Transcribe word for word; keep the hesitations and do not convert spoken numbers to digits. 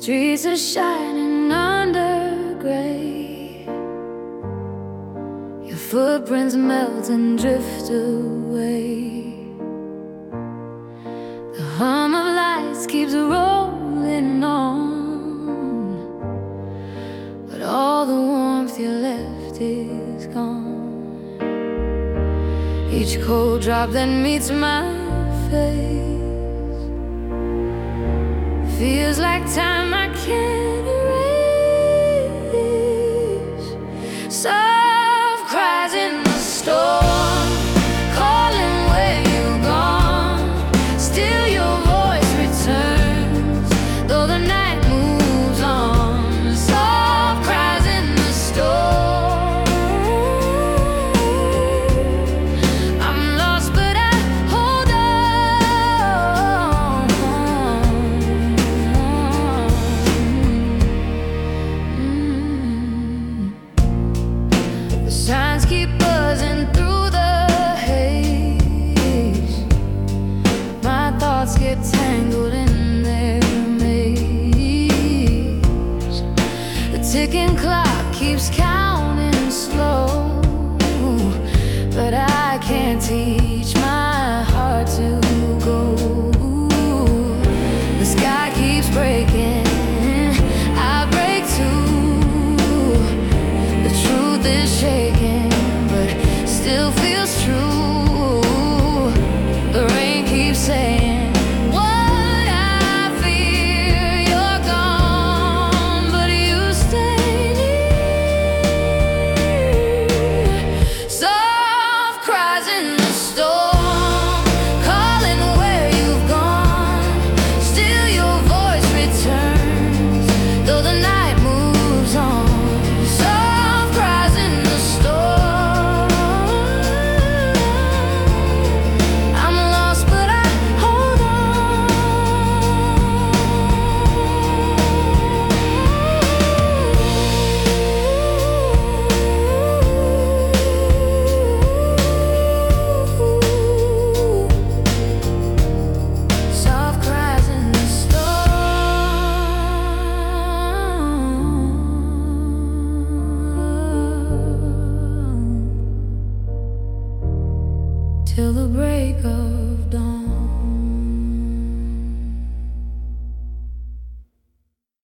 streets are shining under gray. Your footprints melt and drift away. The hum of lights keeps rolling on, but all the warmth you left is gone. Each cold drop that meets my face feels like time I can't erase. Soft cries in the storm, calling where you've gone. Still your voice returns, though the night moves on. Soft cries in the storm. I'm lost but I hold on. The signs keep buzzing through the haze. My thoughts get tangled in their maze. The ticking clock keeps counting slow, but I can't teach my heart to go. The sky keeps breaking, I break too. The truth is shaking, but still feels true. The rain keeps saying what I fear. You're gone, but you stay near. Soft cries in the storm, calling where you've gone. Still your voice returns, though the night moves on. Soft cries in the storm. I'm lost but I hold on. Soft cries in the storm till the break of